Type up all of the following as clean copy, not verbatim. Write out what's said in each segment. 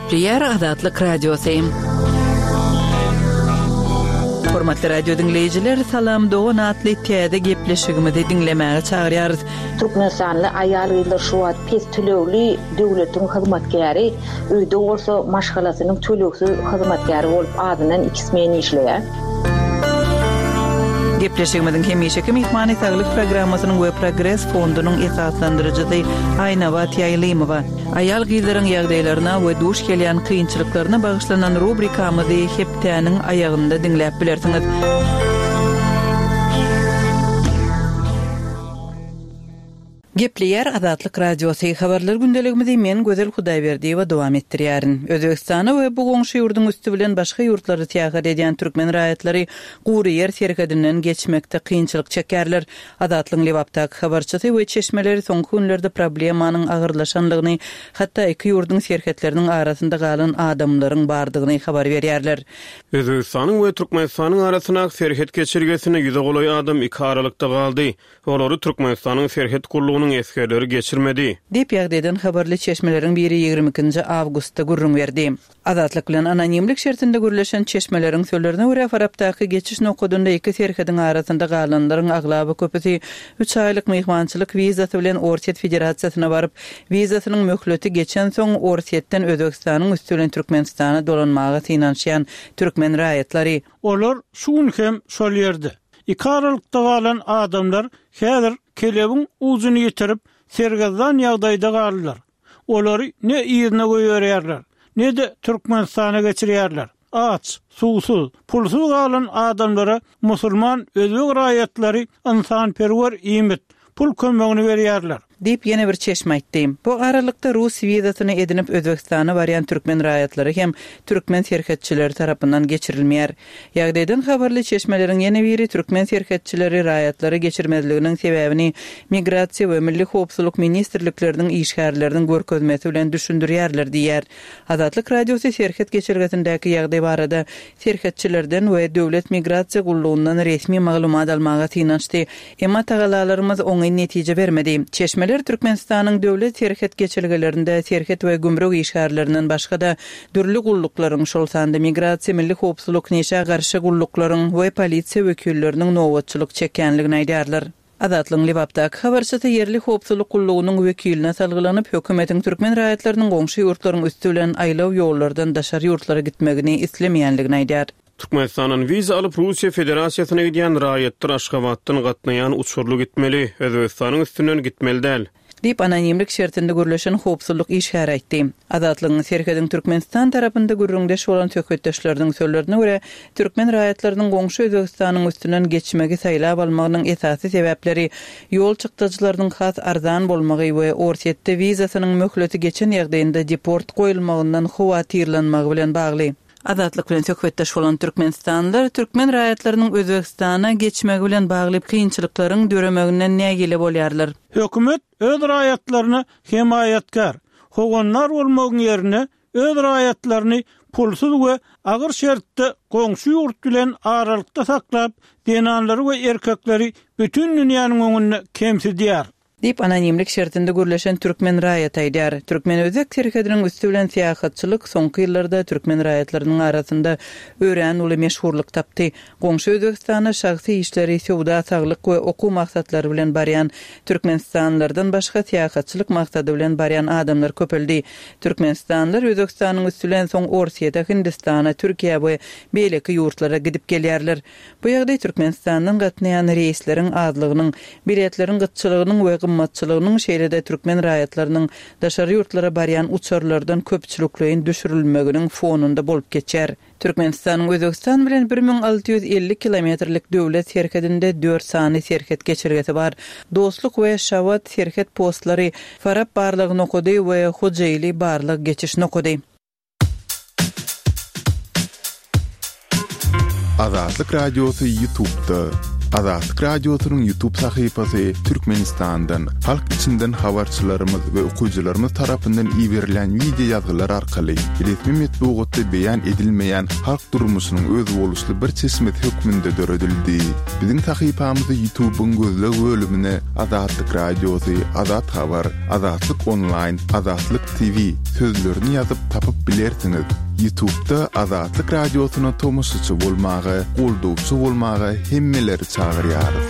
Gepleyer Azatlyk Radiosyň. Hormatly radio dinleyijiler, salam Doğan atly täze gepleşigimizi dinlemäge çagyrýarys. Türkmenistanly aýal ýyllar şu wagt pes tölegli döwletiň hyzmatkäri, öýde bolsa maşgalasynyň töleksiz hyzmatkäri bolup adynyň 2 meni işleýär. Gepleşigimiziň hemişeki mehmany saglyk programmasynyň we Progress fondunyň esaslandyrjysy Aýnabat Ýaýlymowa aýal gyzlaryň ýagdaýlaryna we duş gelýän kynçylyklaryna bagyşlanan rubrikamyzy heptäniň aýagynda dinläp bilersiňiz. Gepleyer Azatlyk Radiosyny habarlar gündeligimizi men Gözel Hudaýberdiýewa dowam etdirýärin. Özbekistana we bu goňşy ýurdun üstü bilen başga ýurtlary täýär edýän türkmen raýatlary gury ýer serkedinden geçmekde kynçylyk çekerler. Azatlyň Lewapdaky habarçysy we çeşmeleri soňky günlerde problemanyň agyrlaşanlygyny, hatda iki ýurdun serketleriniň arasynda galan adamlaryň bardygyny habar berýärler. Özbekistanyň we Türkmenistanyň arasyna serket geçirgesine ýüze golaý adam iki aralykda galdy. Olary Türkmenistanyň serket gurlugynyň eskerleri geçirmedi. Dep ýagdaýdan habarly çeşmeleriň biri 22 awgustda gurrun berdi. Azatlyk bilen anonimlik şertinde gürleşen çeşmeleriň sözlerine görä Farapdaky geçiş nokadynda iki serkediň arasynda galanlaryň aglaby köpüsi 3 aýlyk mehmançylyk wizasy bilen Orset Federasiýasyna baryp, wizasynyň möhleti geçen soň Orsetden Özbekistanyň üstülen Türkmenistana dolanmagy synanşýan türkmen raýatlary. Olar şuň hem şol ýerde. İki aralykda galan adamlar häzir kelebiň uzuny ýetirip sergazdan ýagdaýda galdylar. Olary ne ýerine goýýarlar, ne de Türkmenistana geçirýärler. Aç, suwsuz, pulsuz galan adamlara musulman özbek raýatlary insanperwer iýmet, pul kömegini berýärler. Deyip yine bir çeşme aýtdy. Bu aralykda Rus wizasyny edinip Özbekistana barýan türkmen raýatlary hem türkmen serketçileri tarapyndan geçirilmeýär. Ýagdaýdan habarly çeşmeleriň ýene biri türkmen serketçileri raýatlary geçirmezliginiň sebäbini Migrasiýa we Milli Howpsuzlyk ministrlikleriniň işgärleriniň görkezmesi bilen düşündirýärler diýär. Azatlyk Radiosy serket geçirgesindäki ýagdaý barada serketçilerden we döwlet migrasiýa gullugyndan resmi maglumat almaga synanşdy. Emma tagalalarymyz oňy netije bermedi. Çeşme Türkmenistanyň döwlet serket geçirgelerinde serket we gümrük işgärlerinden başga da dürli gulluklaryň şol sanda migrasiýa milli howpsuzlyk neşe garşy gulluklaryň we polisiýa wekilleriniň nowatçylyk çekenligini aýdýarlar. Azatlyň Lewapdaky habarçysy yerli howpsuzlyk gullugynyň wekiline salgylanyp hökümetiň türkmen raýatlarynyň goňşy ýurtlaryň üstü bilen aýlaw ýollardan daşary ýurtlara gitmegini islemeýänligini aýdýar. Türkmenistan'ın viza alıp Rusya Federasyasına giden raýatlar Aşgabatdan gatnayan uçurlu gitmeli, Özbekistan'ın üstünden gitmeli däl. Dip anonimlik şertinde gürleşen howpsuzlyk işgär aýtdy. Azatlygyň serkediň Türkmenistan tarapynda gürrüňdeş bolan tökötdeşleriň sözlerine görä, türkmen raýatlarynyň goňşy Özbekistanyň üstünden geçmegi saýlap almagynyň esasy sebäpleri ýol çykdyjylarynyň has arzan bolmagy we Orsetde wizasynyň möhleti geçen ýagdaýynda deport goýulmagyndan howatyrlanmagy bilen bagly. Azatlyk bilen söhbetdeş bolan türkmenistanlylar türkmen raýatlarynyň Özbekistana geçmegi bilen bagly kynçylyklaryň döremeginden nägile bolýarlar. Hökümet öz raýatlaryny hemayatkar, hoganlar bolmagyň ýerine öz raýatlaryny pulsuz we agyr şertde goňşy ýurt bilen aralykda saklap, denanlary we erkekleri bütün dünýäniň öňünde kemsidýär. Dip anonimlik şertinde gürleşen türkmen raýat aýdýar. Türkmen özek serkediniň üstü bilen siýasatçylyk soňky ýyllarda türkmen raýatlarynyň arasynda ören uly meşhurlyk tapdy. Goňşy Özbekistana şahsy işleri, sowda, saglyk we oku maksatlary bilen barýan türkmenistanlardan başga siýasatçylyk maksady bilen barýan adamlar köpeldi. Türkmenistanlylar Özbekistanyň üstü bilen soň Orsiýa, Hindistana, Türkiýe we beýleki ýurtlara gidip gelýärler. Bu ýagdaý Türkmenistanyň gatnaýan reisleriň azlygynyň, biletleriň gytçylygynyň we gymmatçylygynyň şeýlede türkmen raýatlarynyň daşary ýurtlara barýan uçurlardan köpçülikligiň düşürilmeginiň fonunda bolup geçer. Türkmenistanyň Özbegistan bilen 1650 kilometrlik döwlet serkedinde 4 sany serket geçirgesi bar. Dostluk we Şawat serket postlary Farap barlygy nokody we Hojaýly barlyk geçiş nokody. Azatlyk Radiosu YouTube'da Azatlyk Radiosynyň YouTube sahypasy Türkmenistandan, halk içinden habarçylarymyz we okuyjylarymyz tarapyndan iberilen video ýazgylar arkaly resmi metbuatda beýan edilmeýän halk durmuşynyň öz boluşly bir çeşmet hökmünde döredildi. Biziň sahypamyzy YouTube'un gözleg bölümine Azatlyk Radiosy, Azat Habar, Azatlyk Online, Azatlyk TV sözlerini ýazyp tapyp bilersiňiz. YouTube'da Azatlyk Radiosyna tomoşçy bolmagy, goldowçy bolmagy hemmeleri çağırýarys.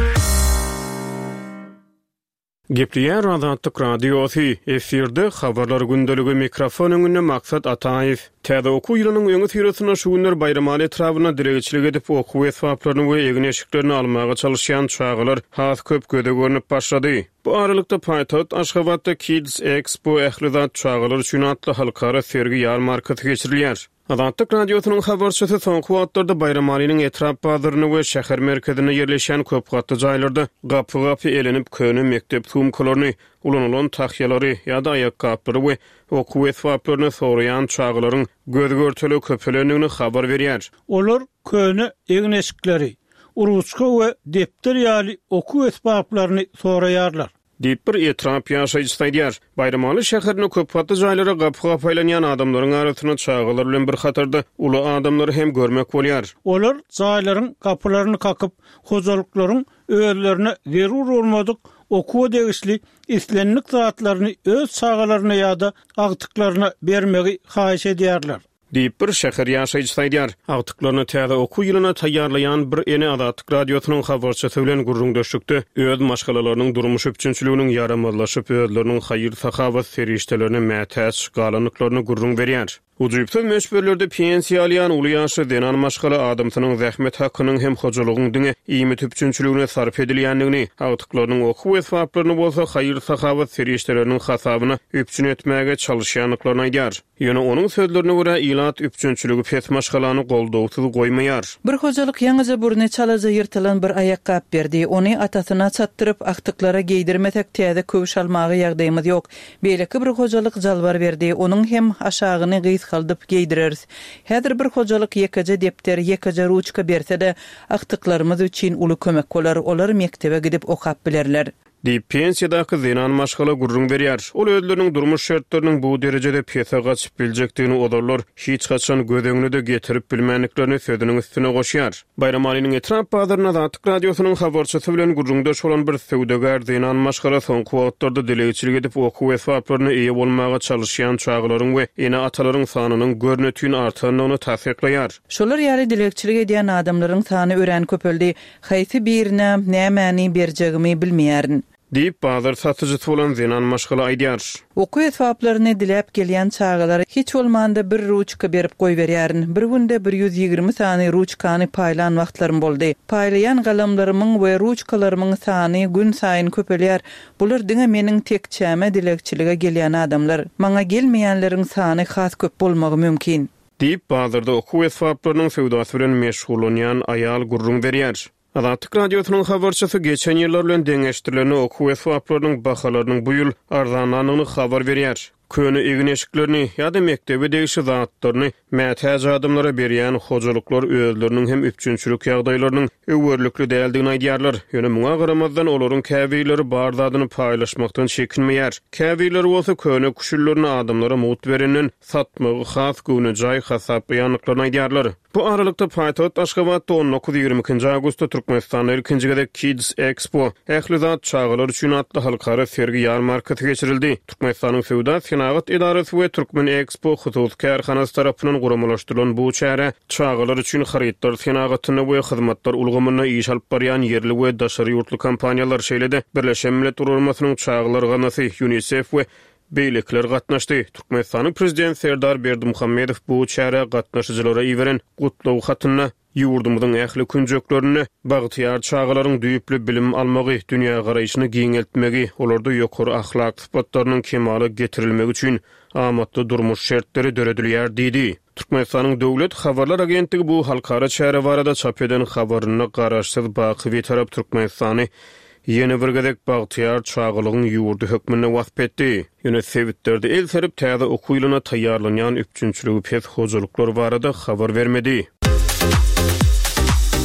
Gepliýär Azatlyk Radiosy, efirde habarlar gündəligi mikrofon öňünde Maksat Ataýew. Täze oku ýylynyň öňü syrasyna şu günler bayramaly etrabyna diregçilik edip oku esbaplaryny we egin eşiklerini almaga çalışýan çağılar has köp göde görünüp başlady. Bu aralykda Paýtaht Aşgabatda Kids Expo ähli çağılar üçin atly halkara sergi ýarmarkaty geçirilýär. Azatlyk Radiosynyň habarçysy soňky wagtlarda bayramalynyň etrap bazaryny we şäher merkezine ýerleşen köp gatly jaýlarda gapy-gapy elenip köne mektep sumkalaryny, ulanylan tahyýalary ýa-da aýakgaplary we oku esbaplaryny soraýan çağılaryň gözgörteli köpelenigini habar berýär. Olar köne egneşikleri, uruçka we depter ýaly oku esbaplaryny soraýarlar. Diýip bir etrap ýaşaýjy saýdýar. Bayramaly şäheriniň köp gatly jaýlary gapy-gapy aýlanýan adamlaryň arasyna çağılar bilen bir hatarda uly adamlary hem görmek bolýar. Olar jaýlaryň gapylaryny kakyp, hojalyklaryň öýlerine zerur bolmadyk okuwa degişli islenlik zatlaryny öz çağalaryna ýa-da agtyklaryna bermegi haýyş edýärler. Diýip bir şäher ýaşaýjy saýdýar. Agtyklaryny täze oku ýylyna taýýarlaýan bir ene Azatlyk Radiosynyň habarçysy bilen gurrundaşykdy. Öz maşgalalarynyň durmuş üçinçiliginiň ýaramazlaşyp özleriniň haýyr-sahabat feriştelerini mätäç galanyklaryny gurrun berýär. Ujuýpsy meşberlerde pensiýa alýan uly ýaşy denan maşgala adamsynyň zähmet hakkynyň hem hojalygyň diňe iými tüpçünçiligine sarf edilýändigini, agtyklarynyň oku esbaplaryny bolsa haýyr-sahabat ferişteleriniň hasabyna üpçün etmäge çalışýanlyklaryny aýdýar. Ýöne onuň sözlerine görä ilat üpçünçiligi pes maşgalany goldowsuz goýmaýar. Bir hojalyk ýaňyja burny çalaza ýyrtylan bir aýakgap berdi. Ony atasyna çatdyryp agtyklara geýdirmetek täze köwüş almagy ýagdaýymyz ýok. Beýleki bir hojalyk jalbar berdi. Onuň hem aşagyny haldyp geýdireriz. Häzir bir hojalyk ýekaja depter, ýekaja ruçka berse-de agtyklarymyz üçin uly kömek bolar. Olar mektebe gidip okap bilerler. Diýip pensiýadaky zenan maşgala gurrun berýär. Ol özleriniň durmuş şertlerini bu derejede pese gaçyp biljekdigini odarlar hiç gaçan gödeňini de getirip bilmänliklerini sözüniň üstüne goşýar. Bayramalynyň etrap bazaryna Azatlyk Radiosynyň habarçysy bilen gurrundaş bolan bir söwdegar zenan maşgala soňky wagtlarda dilegçilik edip oku esbaplaryny eýe bolmaga çalışýan çağılaryň we ene atalaryň sanynyň görnetini artanyny tasdiklaýar. Şolar ýaly dilegçilik edýän adamlaryň sany ören köpeldi. Haýsy birine nämäni berjegimi bilmeýärin. Diýip bazar satyjysy bolan zenan maşgala aýdýar. Oku esbaplaryny dilep gelýän çağalar hiç bolmanda bir ruçka berip goýberýärin. Bir günde 120 sany ruçkany paýlan wagtlarym boldy. Paýlayan galamlarymyň we ruçkalarymyň sany gün saýyn köpelýär. Bular diňe meniň tekçäme dilekçilige gelýän adamlar. Maňa gelmeýänleriň sany has köp bolmagy mümkin. Diýip bazarda oku esbaplarynyň sewdasy bilen meşgulanýan aýal gurrun berýär. Azatlyk Radiosynyň habarçysy geçen ýyllar bilen deňeşdirilen oku esbaplarynyň bahalarynyň bu ýyl arzanlanyny habar berýär. Köne egin eşiklerini ýa-da mektebe degişi zatlaryny mätäç adamlara berýän hojalyklar özleriniň hem üpçünçilik ýagdaýlarynyň öwürlikli däldigini aýdýarlar. Ýöne muňa garamadan olaryň käbileri bar zadyny paýlaşmakdan çekinmeýär. Käbileri bolsa köne kuşullaryny adamlara mut berenden satmagy has güni jaý hasap ýanyklaryny aýdýarlar. Bu aralykda Paýtaht Aşgabatda 19-22 awgustda Türkmenistanyň ilkinji gedek Kids Expo ähli zat çağılar üçin atly halkara sergi ýarmarkaty geçirildi. Türkmenistanyň Sewda Senagat Idarasy we Türkmen Expo hususy karhanasy tarapyndan guramalaşdyrylan bu çäre çağılar üçin harytlar senagatyny we hyzmatlar ulgamyna iş alyp barýan yerli we daşary ýurtly kompaniýalar şeýlede Birleşen Milletler Uramasynyň çağılar ganasy UNICEF we beýlekler gatnaşdy. Türkmenistanyň prezidenti Serdar Berdimuhammedow bu çäre gatnaşyjylara iweren gutlaw hatyna ýurdumyzyň ähli künjeklerini bagtyar çağılaryň düýüpli bilim almagy, dünýä garaýyşyny giňeltmegi, olarda ýokary ahlak sypatlarynyň kemaly getirilmegi üçin amatly durmuş şertleri döredilýär diýdi. Türkmenistanyň döwlet habarlar agentligi bu halkara çäre barada çap eden habaryny garaşsyz baky tarap Türkmenistany ýene bir gedek bagtyar çağılygyň ýurdu hökmüne wasp etdi. Ýöne sebitleri el serip täze oku ýylyna taýýarlanýan üpçünçiligi pes hojuluklar barada habar bermedi.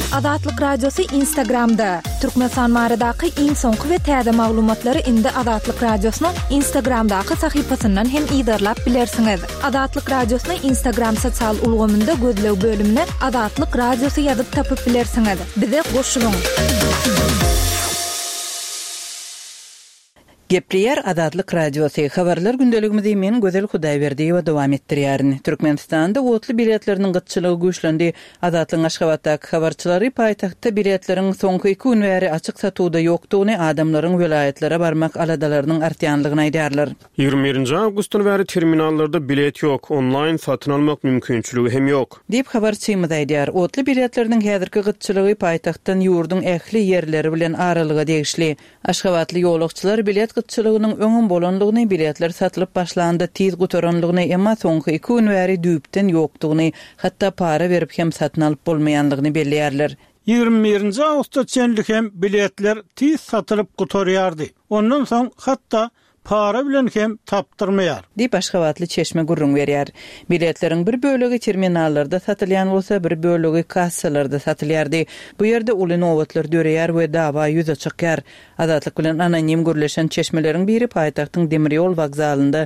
Adatlyk Radiosu Instagramda. Türkmenistan maradaky iň soňky we täze maglumatlary indi Adatlyk Radiosynyň Instagramdaky sahypasyndan hem ýerlap bilersiňiz. Adatlyk Radiosynyň Instagram sosial ulgamynda gözlew bölümine Adatlyk Radiosu ýazyp tapyp bilersiňiz. Bize goşulyň. Gepliyer Adatlyk Radiosu habarlar gündeligimizi men Gözel Hudaýberdi we dowam etdirýärin. Türkmenistanda otly biletleriniň gytçylygy güýçlendi. Adatlyň Aşgabatdaky habarçylary paýtagtda biletleriň soňky 2 gün bäri açyk satuwda ýokdugyny, adamlaryň welaýatlere barmak aladalarynyň artýanlygyny aýdýarlar. 21 awgustdan bäri terminallarda bilet ýok, onlaýn satyn almak mümkinçiligi hem ýok. Dip habarçymyz aýdýar. Otly biletleriniň häzirki gytçylygy paýtagtdan ýurdun ähli ýerleri bilen aralyga degişli. Aşgabatly ýolagçylar bilet gytçylygynyň öňün bolanlygyny biletler satylyp başlanda tiz gutoranlygyny emma soňky 2 gün bäri düýpden ýokdugyny, hatda para berip hem satyn alyp bolmaýanlygyny belliýärler. 21 awgustda çenlik hem biletler tiz satylyp gutorýardy. Ondan soň hatda para bilen hem tapdyrmaýar. Dip Aşgabatly Çeşme gurrun berýär. Biletleriň bir bölegi terminallarda satylýan bolsa, bir bölegi kassalarda satylýardy. Bu ýerde uly nowatlar döreýär we dawa ýüze çykýar. Adatlyk bilen anonim gürleşen çeşmeleriň biri paýtagtyň demirýol wagzalynda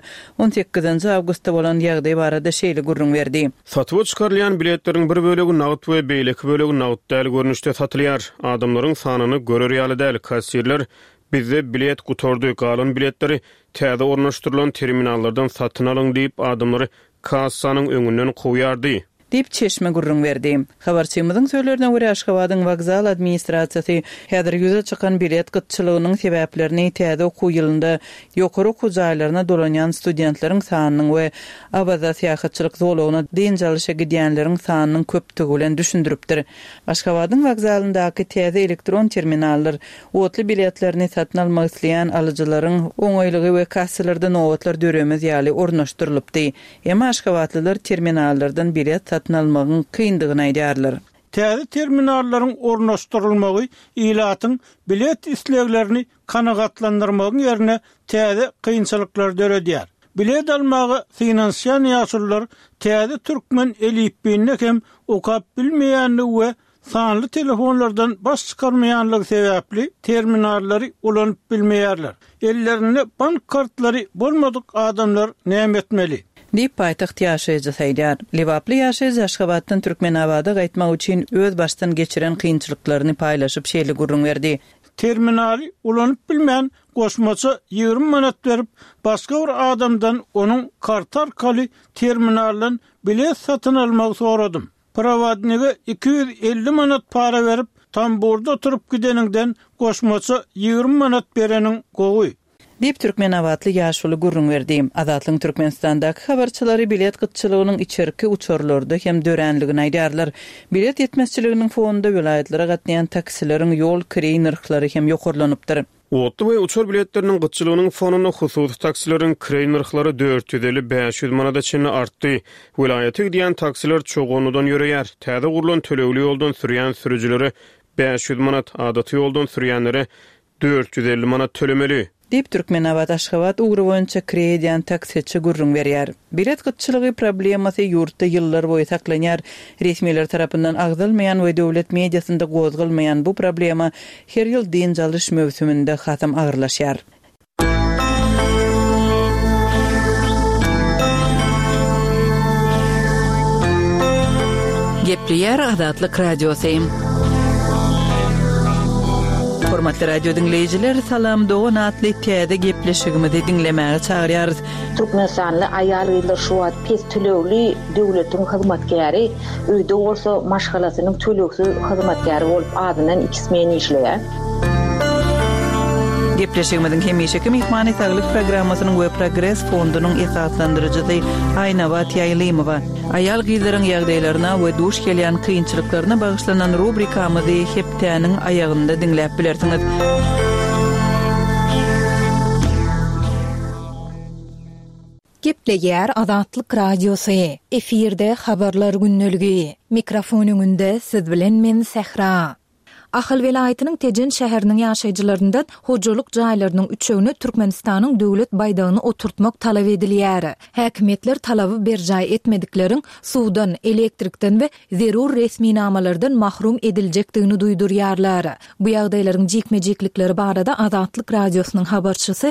18 awgustda bolan ýagdaý barada şeýle gurrun berdi. Satyp çykarylýan biletleriň bir bölegi nagd we beýleki bölegi nagd däl görnüşde satylýar. Adamlaryň sanyny görür ýaly däl kassirler bizde bilet gutordy, galan biletleri täze ornaşdyrylan terminallardan satyn alyň diýip adamlary kassanyň öňünden goýardy. Dip Çeşme gurrun berdi. Habarçymyzyň söýlerine görä Aşgabatyň wagzal administrasiýasy häzir ýüze çykan bilet gytçylygynyň sebäplerini täze okuw ýylynda ýokary okuw jaýlaryna dolanýan studentleriň sanynyň we abada syýahatçylyk zolagyna dynjalşa gidýänleriň sanynyň köpdigi bilen düşündiripdir. Aşgabatyň wagzalyndaky täze elektron terminallar otly biletlerini satyn almak isleýän alyjylaryň oňaýlygy we kassalarda nowatlar döremez ýaly ornaşdyrylypdy. Emma Aşgabatlylar terminallardan bilet satyn almagyň kyndygyny aýdýarlar. Täze terminallaryň ornaşdyrylmagy ilatyň bilet isleglerini kanagatlandyrmagyň ýerine täze kynçylyklar döredýär. Bilet almagy finansiýan ýaşullar täze türkmen elipbine hem okap bilmeýänligi we sanly telefonlardan baş çykarmaýanlygy sebäpli terminallary ulanyp bilmeýärler. Ellerinde bank kartlary bolmadyk adamlar näme etmeli? Dip paýtaxt ýaşaýjy saýdýar. Lewaply ýaşaýjy Aşgabatdan Türkmenabada gaýtmak üçin öz başdan geçiren kynçylyklaryny paýlaşyp şeýle gurrun berdi. Terminali ulanyp bilmeýän goşmaça 20 manat berip başga bir adamdan onuň kart arkaly terminaldan bilet satyn almagy soradym. Prowadnige 250 manat para berip tam burada oturup gideniňden goşmaça 20 manat bereniň gowy. Dip Türkmenabatly ýaşuly gurrun berdi. Adatlyň Türkmenistandaky habarçylary bilet gytçylygynyň içerki uçurlarda hem dörenligini aýdýarlar. Bilet yetmezçiliginiň fonunda welaýatlere gatnaýan taksileriň ýol kiri narhlary hem ýokurlanypdyr. Otly we uçur biletleriniň gytçylygynyň fonuny hususy taksileriň kiri narhlary 450-500 manada çenli artdy. Welaýaty gidýän taksiler çoğunudan ýöreýär. Täze gurulan tölewli ýoldan sürýän sürüjilere 500 manat, adaty ýoldan sürýänlere 450 manat tölemeli. Dip Türkmenabat Aşgabat ugry boýunça krediýan taksiçi gurrun berýär. Bilet gytçylygy problemasy ýurtda ýyllar boýy saklanýar. Resmiler tarapyndan agdalmaýan we döwlet mediasynda gozgalmaýan bu problema her ýyl dynjalyş mövsüminde hasam agyrlaşýar. Gepliyer Adatlyk Radiosu. Hormatly radio dinleyijiler, salam dogan atly täze gepleşigimizi dinlemäge çagyrýarys. Türkmenistanly aýal ýyllar şu wagt pes tölewli döwletiň hyzmatkäri, öýde bolsa maşgalasynyň töleksiz hyzmatkäri bolup adynan 2 men işleýär. Gepleşigimiziň hemişeki mehmany saglyk programmasynyň we Progress fondunyň esaslandyrjysy Aýnawat Ýaýlymowa. Aýal gyzlaryň ýagdaýlaryna we duş gelýän kynçylyklaryna bagyşlanan rubrikamyzy heptäniň aýagynda dinläp bilersiňiz. Gepleýär Adatlyk Radiosu. Efirde habarlar günneligi. Mikrofonyň önünde siz bilen men Sehra. Ahal velaýatynyň Tejen şäheriniň ýaşaýjylaryndan hojallyk jaýlarynyň üçeğine Türkmenistanyň döwlet baýdagyny oturtmak talap edilýär. Häkimetler talaby berjaý etmedikleriň suwdan, elektrikden we zerur resmi namalardan mahrum ediljekdigini duýdurýarlar. Bu ýagdaýlaryň jekmejeklikleri barada Azatlyk radiosynyň habarçysy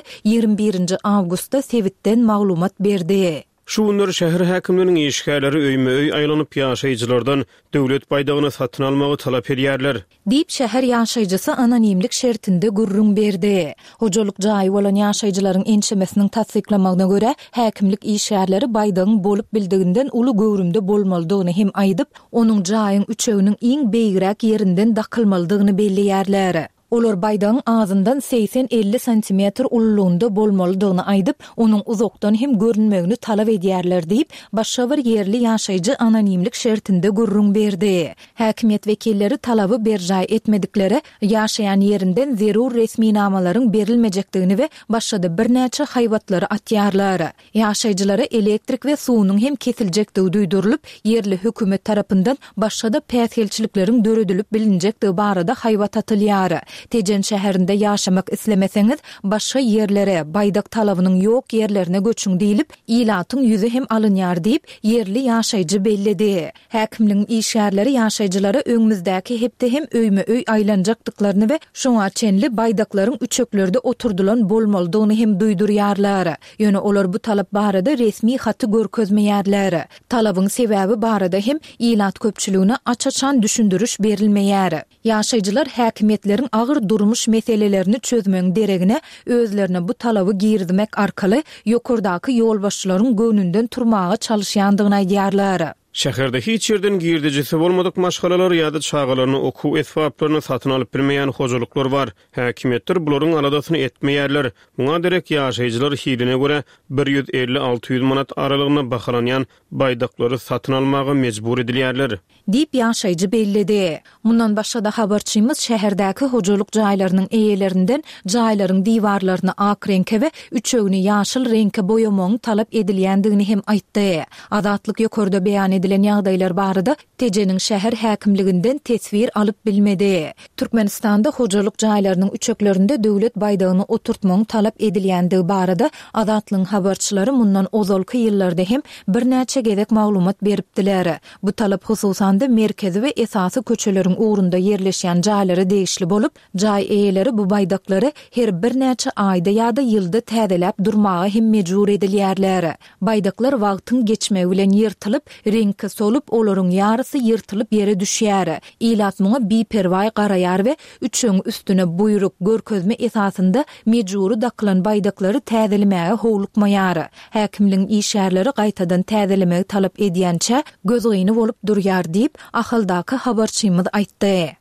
21 awgustda Sewitden maglumat berdi. Şu günler şäher häkimleriniň işgärleri öýme-öý aýlanyp ýaşaýjylardan döwlet baýdagyny satyn almagy talap edýärler. Diýip şäher ýaşaýjysy anonimlik şertinde gurrun berdi. Hojallyk jaý bolan ýaşaýjylaryň ençemesiniň tasdiklamagyna görä, häkimlik işgärleri baýdagyň bolup bildiginden uly göwrümde bolmalydygyny hem aýdyp, onuň jaýyň üçeğiniň iň beýgiräk ýerinden dakylmalydygyny belliýärler. Olar baýdagyň ağzyndan 80-50 cm ululugynda bolmalydygyny aýdyp, onuň uzakdan hem görünmegini talap edýärler diýip, başga bir ýerli ýaşaýjy anonimlik şertinde gurrun berdi. Häkimet wekilleri talaby berjaý etmedikleri ýaşaýan ýerinden zerur resmi namalaryň berilmejekdigini we başga da bir näçe haýwatlary atýarlar. Ýaşaýjylary elektrik we suwunyň hem kesiljekdigi duýdurylyp, ýerli hökümet tarapyndan başga da päsgelçilikleriň döredilip bilinjektigi barada haýwat atylýar. Tejen şäherinde ýaşamak islemeseňiz, başga ýerlere, baýdak talabynyň ýok ýerlerine göçüň diýilip, ilatyň ýüzi hem alınýar diýip ýerli ýaşaýjy bellidi. Häkimliň işgärleri ýaşaýjylary öňümüzdäki hepde hem öýme-öý aýlanjakdyklaryny we şoňa çenli baýdaklaryň üçeklerde oturdulan bolmalydygyny hem duýdurýarlar. Ýöne olar bu talap barada resmi haty görkezmeýärler. Talabyň sebäbi barada hem ilat köpçüligine açaçan düşündürüş berilmeýär. Ýaşaýjylar häkimetleriň ağır durmuş meselelerini çözmeň deregine özlerine bu talaby girdmek arkaly ýokurdaky ýolbaşçylaryň göwnünden turmaga çalışýandygyny aýdýarlar. Şäherde hiç ýerden girdijisi bolmadyk maşgalalar ýa-da çağalaryny okuw esbaplaryny satyn alyp bilmeýän hojalyklar bar. Häkimetler bularyň aladasyny etmeýärler. Muňa derek ýaşaýjylar hiline görä 150-600 manat aralygyna bahalanýan baýdaklary satyn almagy mejbur edilýärler. Diýip ýaşaýjy bellidi. Mundan başga da habarçymyz şäherdäki hojallyk jaýlarynyň eýelerinden jaýlaryň diwarlaryny ak reňke we üçeğini ýaşyl reňke boýamagyň talap edilýändigini hem aýtdy. Azatlyk ýokurda beýan edilen ýagdaýlar barada Tejeniň şäher häkimliginden tesvir alyp bilmedi. Türkmenistanda hojallyk jaýlarynyň üçeklerinde döwlet baýdagyny oturtmagyň talap edilýändigi barada Azatlyň habarçylary mundan ozalky ýyllarda hem bir näçe gezek maglumat beripdiler. Bu talap hususan da merkezi we esasy köçeleriň ugrunda ýerleşýän jaýlary degişli bolup, jaý eýeleri bu baýdaklary her bir näçe aýda ýa-da ýylda täzeläp durmagy hem mejbur edilýärler. Baýdaklar wagtyň geçmegi bilen ýyrtylyp, reňke solup, olaryň ýarysy ýyrtylyp ýere düşýär. Ilat muňa biperway garaýar we üçüň üstüne buyruk görkezme esasynda mejburi daklan baýdaklary täzelemege howlukmaýar. Häkimliň işgärleri gaýtadan täzelemegi talap edýänçe gözgyny bolup durýar diýip ahyldaky habarçymyz aýtdy.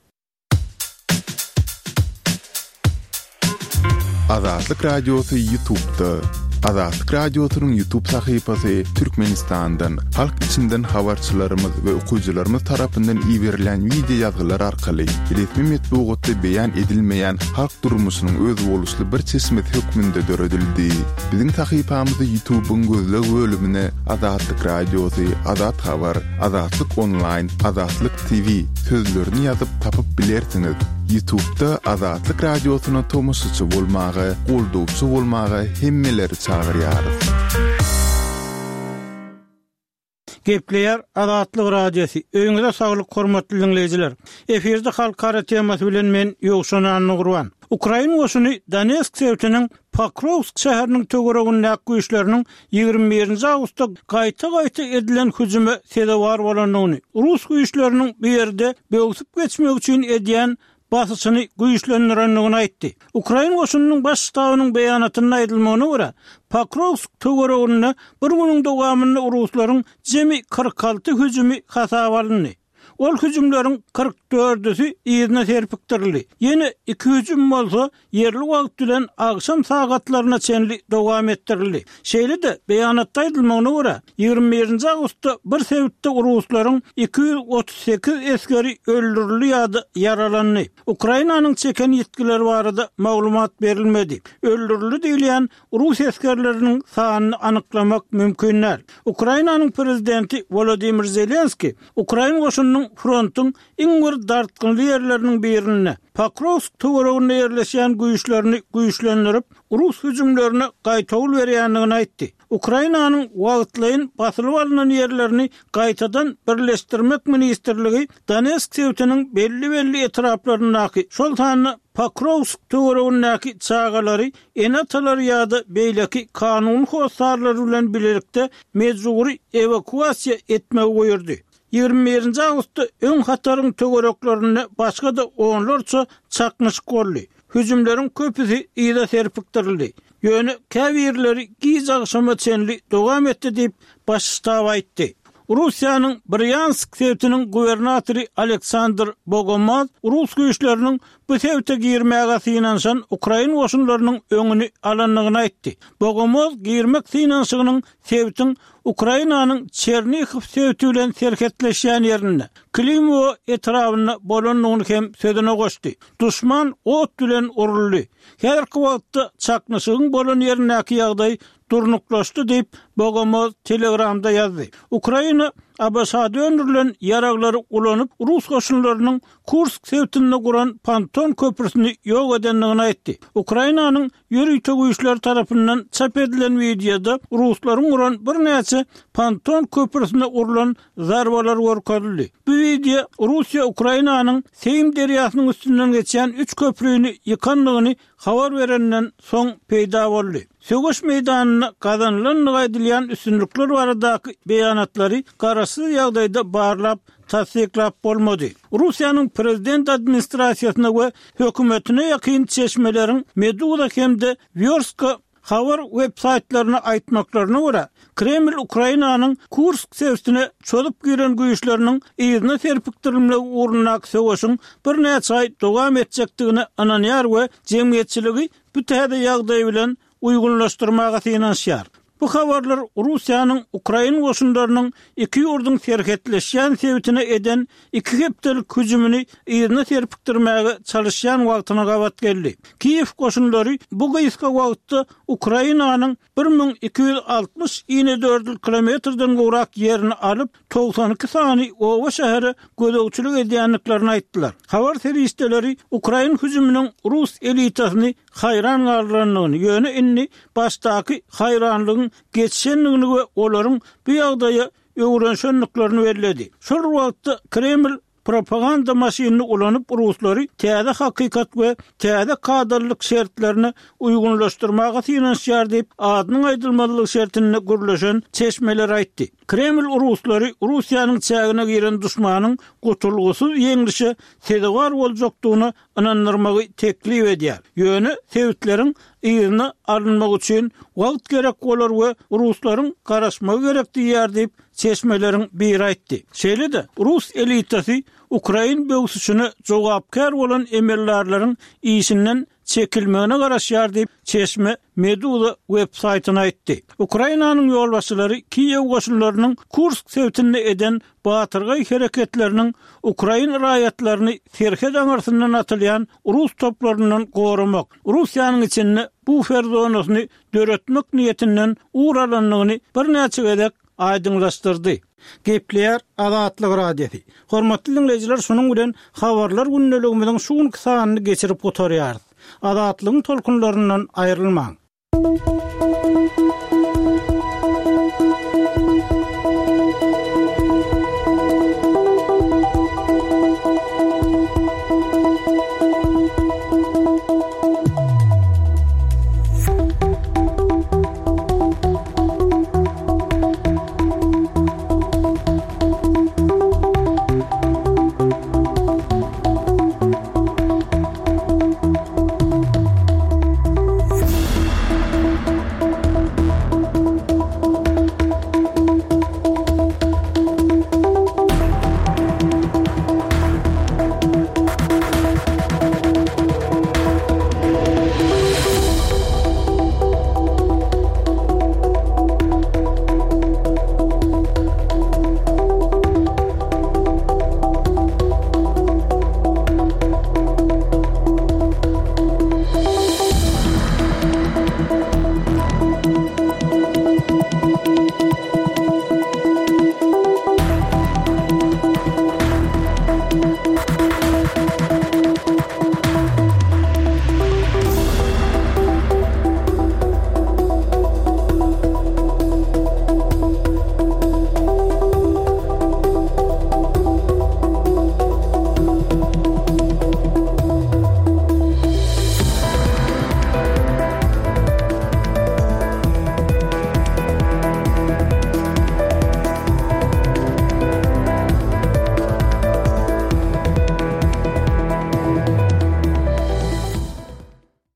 Azatlyk radiosu YouTube'da. Azatlyk radiosynyň YouTube sahypasy Türkmenistandan, halk içinden habarçylarymyz we okuwçylarymyz tarapyndan iýerilen video ýazgylar arkaly resmi metbuatda beýan edilmeýän halk durmuşynyň öz boluşly bir çeşmet hökmünde döredildi. Biziň sahypamyzda YouTube'un gözleg bölümine Azatlyk radiosu, Azat habar, Azatlyk online, Azatlyk TV sözlerini ýazyp tapyp bilersiňiz. YouTube'da Azatlyk radiosyna tomoşaçy bolmagy, goldowçy bolmagy hemmeleri çağırýar. Gepleýär Azatlyk radiosu. Öňüňizde saglyk hormatly dinleýijiler. Eferde halkara temasy bilen men Ýogşan Anugurwan. Ukraina goşuny Donetsk şäheriniň Pokrovsk şäheriniň töwereginde güýçleriniň 21 awgustda gaýta edilen hüjüme sebäp bolanyny, Rus güýçleriniň bu ýerde böwsüp geçmek üçin edýän basysyny güýçlendirendigini aýtdy. Ukraina goşunynyň baş ştabynyň beýanatyna aýdylmagyna görä, Pokrovsk töwereginde bir günüň dowamynda ruslaryň jemi 46 hüjümi hasaba alındy. Ol hüjümleriň 44'üsi ýerine serpikdirildi. Ýene 2 hüjüm bolsa yerli wagt bilen akşam sagatlaryna çenli dowam etdirildi. Şeýle-de beýanatda aýdylmagyna görä 21 awgustda bir sebäpde ruslaryň 238 eskeri öldürildi ýa-da yaralandy. Ukrainanyň çeken ýetkileri barada maglumat berilmedi. Öldürildi diýilen Rus eskerleriniň sanyny anyklamak mümkin näl. Ukrainanyň prezidenti Volodymyr Zelenski Ukraina goşunynyň frontun iň bir dartqınly yerleriniň birine Pakrovsk töwereginde yerleşen güýçlerini güýçlendirip, Rus hüjümlerini gaýtawl berýändigini aýtdy. Ukrainanyň wagtlaýyn basylyp alynan yerlerini gaýtadan birleşdirmek ministrligi Donetsk sewtiniň belli etraplaryny şol tany Pakrovsk töweregindäki çagalary enatalary ýa-da beýleki kanun hosarlary bilen birlikde mejburi evakuasiýa etmek goýurdy. 21 Agustda öň hataryň töwereklaryny başga da onlarça çaknyş golly. Hüjümleriň köpüsi ýa-da serpikdirildi. Ýöne käbirleri giz agşama çenli dowam etdi diýip başyştab aýtdy. Russiýanyň Bryansk sewtiniň gubernatory Aleksandr Bogomaz Rus güýçleriniň bu sewte girmäge synanşan Ukraina goşunlarynyň öňüni alanlygyny aýtdy. Bogomaz girmek synanşygynyň sewtin Ukrainanyň Chernihiv sewti bilen serhetleşýän ýerini, Klimovo etrawyna bolanlygyny hem sözüne goşdy. Duşman ot bilen uruldy. Häzirki wagtda çaknyşygyň bolan ýerinäki ýagdaý durnuklaşdy diýip Bogomaz Telegramda ýazdy. Ukraina Abaşa döndürülen yaraglary ulanyp Rus goşunlarynyň Kursk sewtinde guran Panton köprüsini ýok edenligini aýtdy. Ukrainanyň ýörüýte güýçleri tarapyndan çap edilen videoda Ruslaryň guran bir näçe Panton köprüsine urulan zarbalar görkezildi. Bu video Russiýa Ukrainanyň Seym derýasynyň üstünden geçen 3 köprüni ýykanlygyny habar berenden soň peýda boldy. Sögüş meýdanyna gazanlanlygy aýdylýan üstünlikler baradaky beýanatlary garaşsyz ýagdaýda barlap tasdiklap bolmady. Russiýanyň prezident administrasiýasyna we hökümetine ýakyn çeşmeleriň Meduza hemde Vyorska habar websaytlaryna aýtmaklaryna görä, Kreml Ukrainanyň Kursk sewtine çolup giren güýçleriniň ýygyna serpikdirilmegi uğrundaky söwüşiň bir näçe aý dowam etjekdigini ananýar we jemgyýetçiligi bu täze ýagdaý bilen uygunlaşdyrmaga synanýar. Bu habarlar Russiýanyň Ukraina goşunlarynyň iki ýurdun serhetleşýän sewtine eden iki hepdelik hüjümini ýerine serpikdirmäge çalışýan wagtyna gabat geldi. Kiýew goşunlary bu gyska wagtda Ukrainanyň 1260 kilometrden gowrak ýerini alyp 92 sany owa şäheri gözegçilik edýänliklerini aýtdylar. Habar seriýetleri Ukraina hüjüminiň Rus elitasyny hayran galdyranlygyny, ýöne inni başdaky hayranlygyň geçenligini we olaryň bu ýagdaýa öwrenşenliklerini bellädi. Şol wagtda Kreml propaganda maşinini ulanyp Ruslary täze hakykat we täze kadrlyk şertlerini uygunlaşdyrmaga synanýar diýip adynyň aýdylmalyk şertini gürleşen çeşmeler aýtdy. Kreml Ruslary Russiýanyň çägine giren duşmanyň gutulgusyz ýeňilişe sedewar boljakdygyny anandyrmagy teklip edýär. Ýöne sewtleriň ýerine alınmak üçin wagt gerek bolar we Ruslaryň garaşmagy gerek diýär diýip çeşmeleriň biri aýtdy. Şeýle-de Rus elitasy Ukraina böwsüşüne jogapkar bolan emellerleriň işinden çekilmegine garaşýar diýip çeşme Meduza websaytyna aýtdy. Ukrainanyň ýolbaşçylary Kiýew goşunlarynyň Kursk sewtinde eden batyrgy hereketleriniň Ukraina raýatlaryny serhet aňarsyndan atylýan Rus toplarynyň gorumak, Russiýanyň içinde bu ferzonasyny döretmek niýetinden uğralanlygyny bir näçe gedek aýdyňlaşdyrdy. Gepler Azatlyk radiosi. Hormatly dinleyijiler, şonuň bilen habarlar günneligimiziň şu sanyny geçirip oturýarys. Azatlygyň tolkunlaryndan aýrylmaň.